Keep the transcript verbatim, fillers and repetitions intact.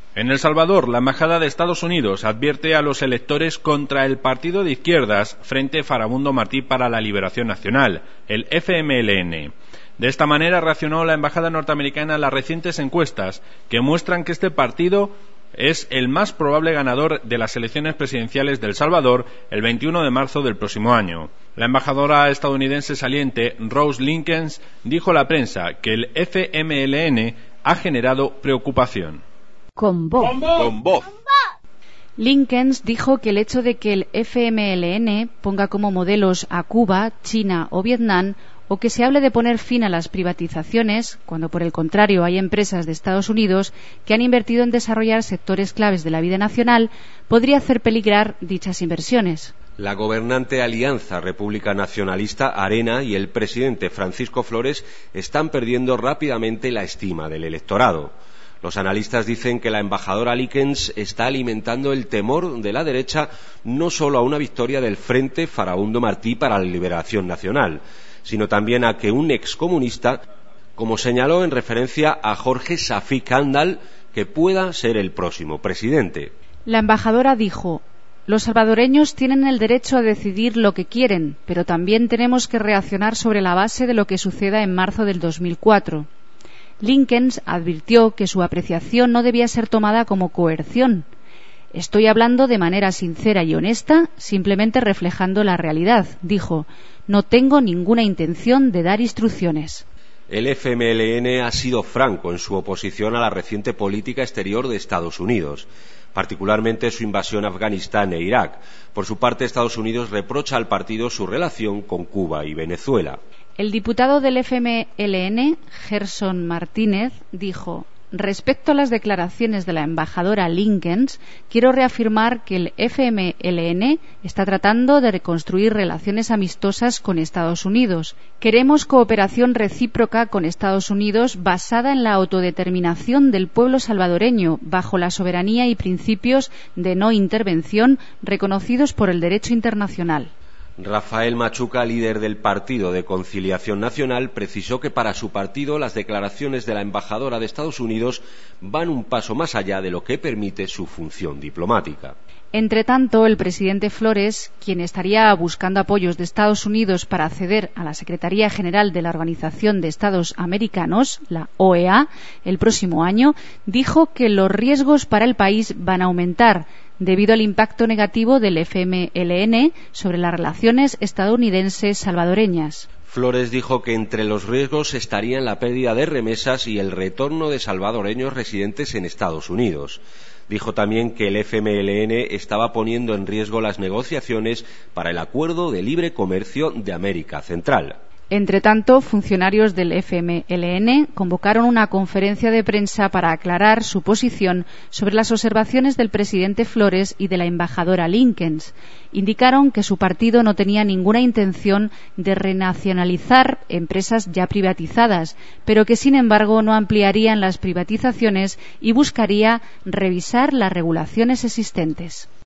En El Salvador, la Embajada de Estados Unidos advierte a los electores contra el partido de izquierdas Frente Farabundo Martí para la Liberación Nacional, el F M L N. De esta manera reaccionó la Embajada norteamericana a las recientes encuestas que muestran que este partido es el más probable ganador de las elecciones presidenciales de El Salvador el veintiuno de marzo del próximo año. La embajadora estadounidense saliente Rose Linkens dijo a la prensa que el F M L N ha generado preocupación. Con voz. Con voz. Linkens dijo que el hecho de que el F M L N ponga como modelos a Cuba, China o Vietnam, o que se hable de poner fin a las privatizaciones, cuando por el contrario hay empresas de Estados Unidos que han invertido en desarrollar sectores claves de la vida nacional, podría hacer peligrar dichas inversiones. La gobernante Alianza República Nacionalista Arena y el presidente Francisco Flores están perdiendo rápidamente la estima del electorado. Los analistas dicen que la embajadora Linkens está alimentando el temor de la derecha no solo a una victoria del Frente Farabundo Martí para la Liberación Nacional, sino también a que un excomunista, como señaló en referencia a Jorge Safik Andal, que pueda ser el próximo presidente. La embajadora dijo: los salvadoreños tienen el derecho a decidir lo que quieren, pero también tenemos que reaccionar sobre la base de lo que suceda en marzo del dos mil cuatro. Linkens advirtió que su apreciación no debía ser tomada como coerción. Estoy hablando de manera sincera y honesta, simplemente reflejando la realidad, dijo. No tengo ninguna intención de dar instrucciones. El F M L N ha sido franco en su oposición a la reciente política exterior de Estados Unidos, particularmente su invasión a Afganistán e Irak. Por su parte, Estados Unidos reprocha al partido su relación con Cuba y Venezuela. El diputado del F M L N, Gerson Martínez, dijo: respecto a las declaraciones de la embajadora Linkens, quiero reafirmar que el F M L N está tratando de reconstruir relaciones amistosas con Estados Unidos. Queremos cooperación recíproca con Estados Unidos basada en la autodeterminación del pueblo salvadoreño, bajo la soberanía y principios de no intervención reconocidos por el derecho internacional. Rafael Machuca, líder del Partido de Conciliación Nacional, precisó que para su partido las declaraciones de la embajadora de Estados Unidos van un paso más allá de lo que permite su función diplomática. Entre tanto, el presidente Flores, quien estaría buscando apoyos de Estados Unidos para acceder a la Secretaría General de la Organización de Estados Americanos, la O E A, el próximo año, dijo que los riesgos para el país van a aumentar debido al impacto negativo del F M L N sobre las relaciones estadounidenses-salvadoreñas. Flores dijo que entre los riesgos estarían la pérdida de remesas y el retorno de salvadoreños residentes en Estados Unidos. Dijo también que el F M L N estaba poniendo en riesgo las negociaciones para el Acuerdo de Libre Comercio de América Central. Entre tanto, funcionarios del F M L N convocaron una conferencia de prensa para aclarar su posición sobre las observaciones del presidente Flores y de la embajadora Linkens. Indicaron que su partido no tenía ninguna intención de renacionalizar empresas ya privatizadas, pero que sin embargo no ampliarían las privatizaciones y buscaría revisar las regulaciones existentes.